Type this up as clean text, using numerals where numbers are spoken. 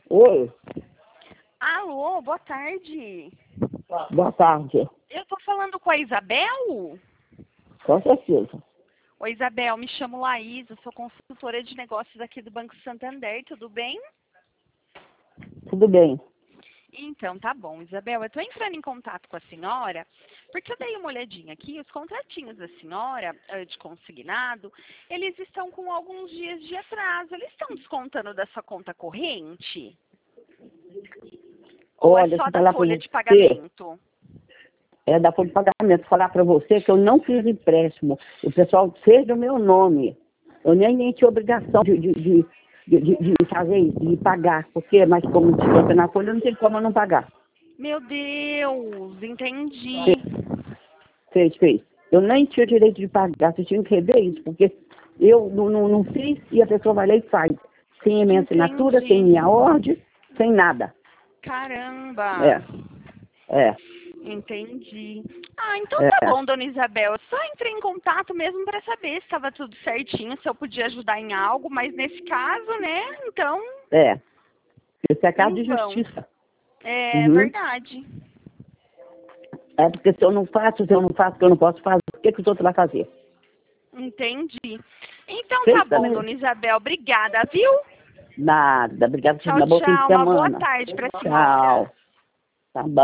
Oi, Alô, boa tarde. boa tarde. Eu tô falando com a Isabel? Com certeza. Oi, Isabel, me chamo Laís, eu sou consultora de negócios aqui do Banco Santander, tudo bem? Tudo bem. Então, tá bom, Isabel, eu tô entrando em contato com a senhora, porque eu dei uma olhadinha aqui, os contratinhos da senhora, de consignado, eles estão com alguns dias de atraso, eles estão descontando da sua conta corrente? Ou é Olha, só se da falar para folha de você, pagamento? é da folha de pagamento, falar para você que eu não fiz empréstimo. O pessoal fez do meu nome. Eu nem tinha obrigação de fazer isso, de pagar. Porque, mas como desconta na folha, não tem como eu não pagar. Meu Deus, entendi. Fez. Eu nem tinha direito de pagar, você tinha que rever isso, porque eu não fiz e a pessoa vai lá e faz. Sem a minha assinatura, sem Entendi. minha ordem, sem nada. Caramba. É, é, Entendi. Ah, então tá é, bom, dona Isabel. Eu só entrei em contato mesmo para saber se estava tudo certinho, se eu podia ajudar em algo, mas nesse caso, né? Então, é. Isso é caso em de vão. justiça. É Uhum. verdade. É porque se eu não faço, que eu não posso fazer, o que os outros vão fazer? Entendi. Então tá Fez bom, também. dona Isabel. Obrigada, viu? Nada. Obrigada por Tchau, me dar bom fim de tchau. Uma boa semana. tarde para a senhora. Tchau. Tá bom.